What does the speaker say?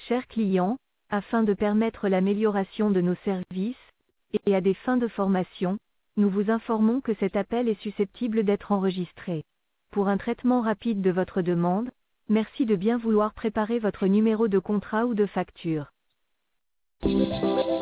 Chers clients, afin de permettre l'amélioration de nos services, et à des fins de formation, nous vous informons que cet appel est susceptible d'être enregistré. Pour un traitement rapide de votre demande, merci de bien vouloir préparer votre numéro de contrat ou de facture.